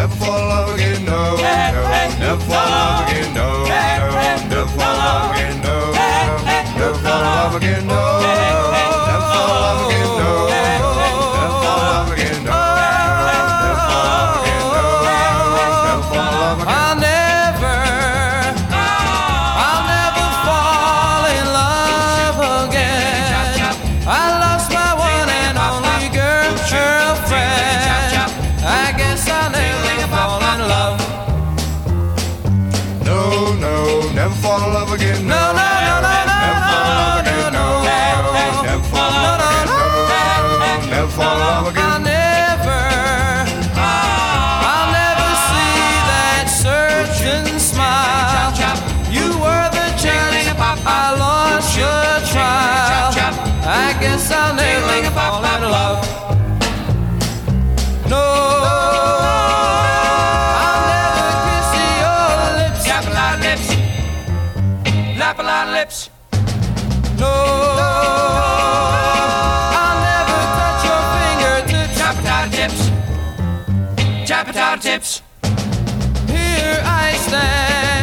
never fall in love again, no, no, never fall in love again, no, no, never fall in love again, no, no, never fall in love again, no, never fall in love again, no, never fall in love again, no, never fall in love again, no, never fall in love again. I'll never fall in love again. I lost my one and only girlfriend. I guess I'll never fall in love. No, no, never fall in love again. No, no, no, no, no, never fall in love again. No, never fall in love again. No, never fall in love again. I'll never see that searching smile. You were the chance, I lost your trial. I guess I'll never fall in love. No, I'll never kiss your lips. Lap-a-lot lips. Lap-a-lot lips. No, I'll never touch your fingertips. Chapatata tips. Chapatata tips. Here I stand.